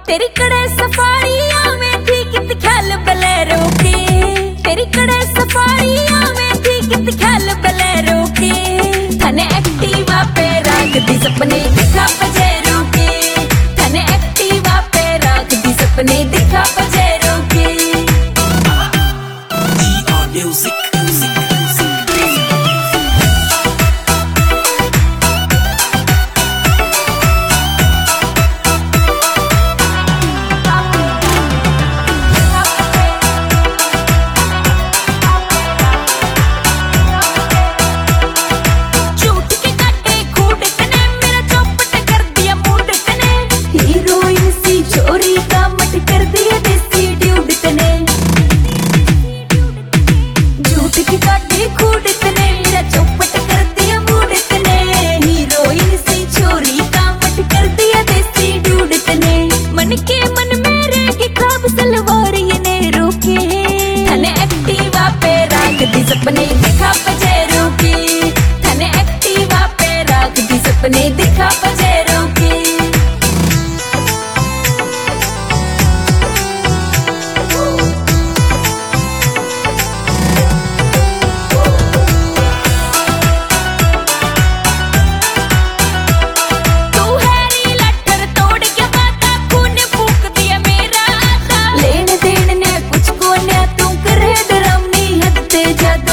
तेरी कड़े सफारियां में थी कित ख्याल बलेरो के, तेरी कड़े सफारियां में थी कित ख्याल बलेरो के, थने एक्टिवा पे रख दी सपने दिखा पजेरो के, थने एक्टिवा पे रख दी सपने दिखा पजेरो के। Music. सपने दिखा पजेरो की, थने एक्टिवा पे रख दी सपने दिखा पजेरो की। तू हैरी लट्ठर तोड़ के बाता खून फूक दिया मेरा आता, लेन देन ने कुछ को ने तू करे डरावनी हद ते ज्यादा,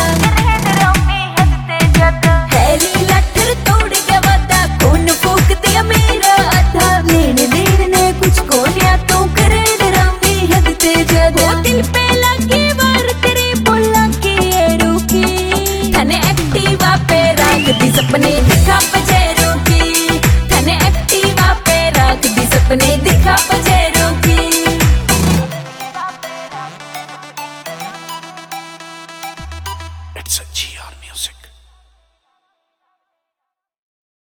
सपने दिखा पजेरो की, थने एक्टिवा पे रख दी सपने दिखा पजेरो की। It's a